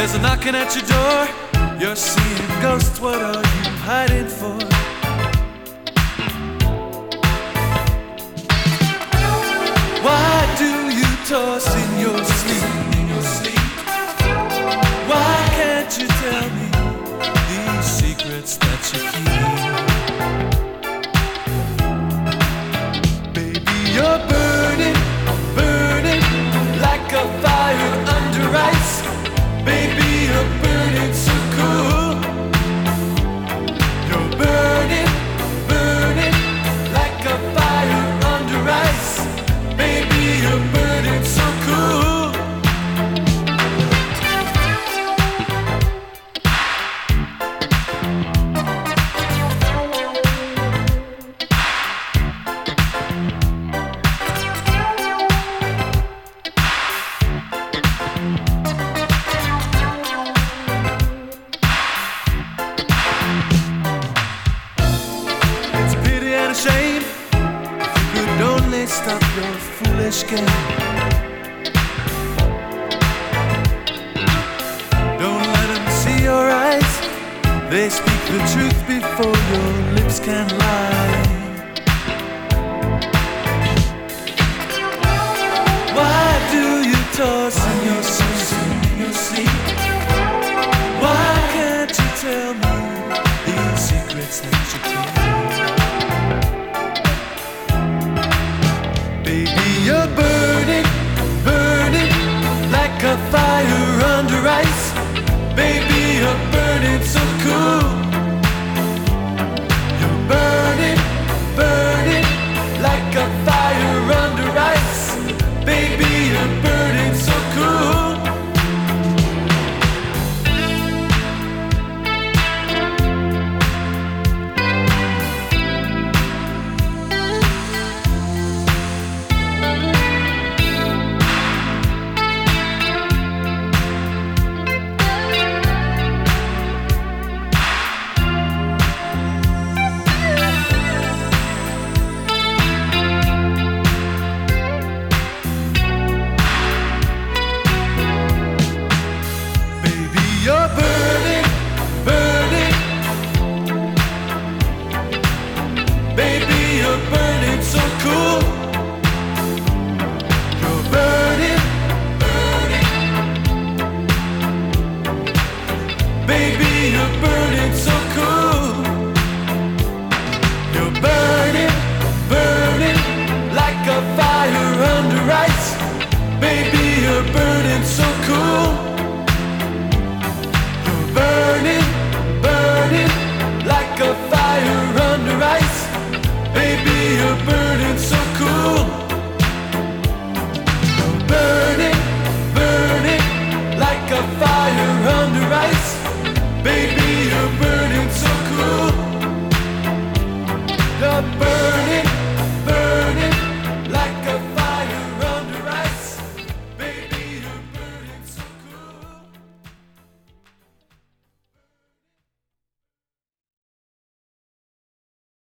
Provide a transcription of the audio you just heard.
There's a knocking at your door. You're seeing ghosts. What are you hiding for? Why do you toss in your sleep? Why can't you tell me these secrets that you keep? Baby, you're burning, burning like a fire under ice. Baby, you're burning so cool. You're burning, burning like a fire under ice. Baby, you're burning so cool. Shame, if you could only stop your foolish game. Don't let them see your eyes. They speak the truth before your lips can lie. Why do you toss in your sleep? Why can't you tell me these secrets that you keep? You're burning, burning like a fire under ice. Baby, you're burning so cool. You're burning, burning like a fire under ice. Baby, you're burning so cool. You're burning, burning. Baby, you're burning so cool. You're burning, burning. Baby, you're burning so cool. You're burning, burning like a fire under ice. Baby, you're burning so cool.